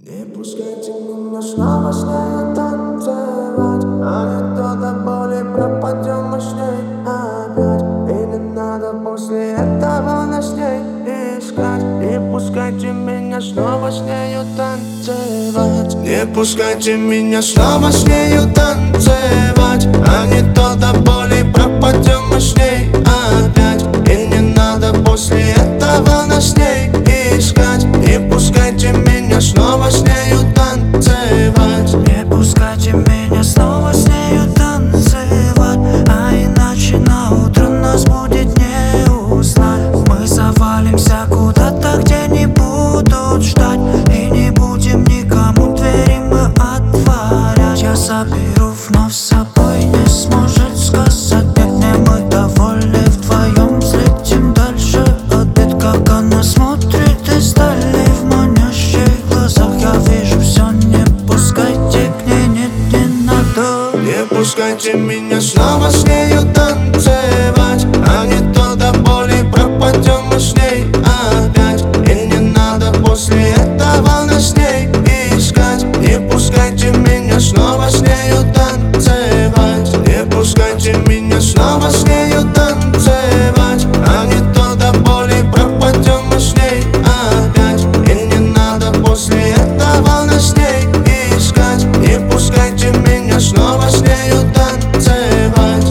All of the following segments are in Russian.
Не пускайте меня снова с нею танцевать, а не то до боли пропадем мы с ней опять. И не надо после этого нас с ней искать. Не пускайте меня снова с нею танцевать. Не пускайте меня снова с нею танцевать, а не то до боли пропадем мы с ней опять. И не надо после этого нас с ней искать. Не пускайте меня снова с нею танцевать. Не пускайте меня снова с нею танцевать, а иначе на утро нас будет не узнать. Мы завалимся куда-то, где не будут ждать, и не будем никому двери мы отворять. Я заберу вновь с собой, не сможет сказать нет, не мы довольны вдвоем. Взлетим дальше от бед, как она смотрит издали. В манящих глазах я вижу все, не пускайте к ней, нет, не надо. Не пускайте меня снова с нею танцевать, а не то до боли пропадем мы с ней опять. И не надо после этого нас с ней искать. Не пускайте меня снова с нею танцевать. Не пускайте меня снова с нею танцевать, а не то до боли пропадем мы с ней опять. И не надо после этого нас с ней искать. Не пускайте меня снова с нею танцевать.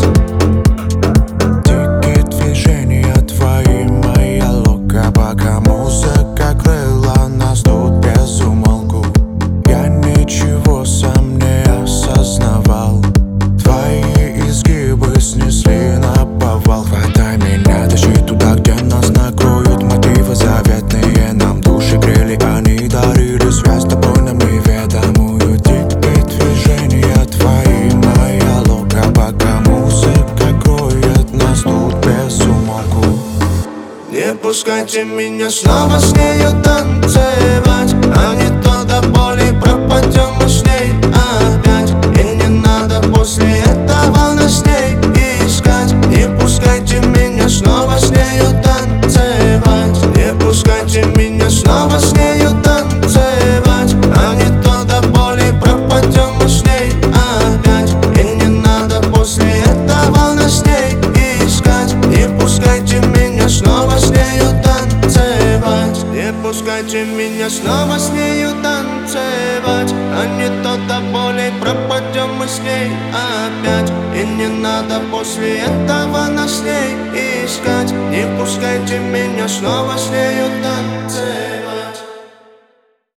Дикие движения твои, моя лока, пока музыка крыла нас тут без умолку. Я ничего сам не осознавал, твои изгибы снесли на повал. Хватай меня, тащи туда, где нас накроют мотивы заветные. Нам души грели, они дарили связь с тобой нам неведомую. Дикие движения твои, моя лока, пока музыка кроет нас тут без умолку. Не пускайте меня снова с нею танцевать, а не то до боли пропадем мы с ней опять. И не надо после этого нас с ней искать. Не пускайте меня снова с нею танцевать. Не пускайте меня снова с нею танцевать, а не то до боли пропадем мы с ней опять. И не надо после этого нас с ней искать. Не пускайте меня снова с нею танцевать. Не пускайте меня снова с нею танцевать, а не то до боли пропадем мы с ней опять. И не надо после этого нас с ней искать. Не пускайте меня снова с нею танцевать.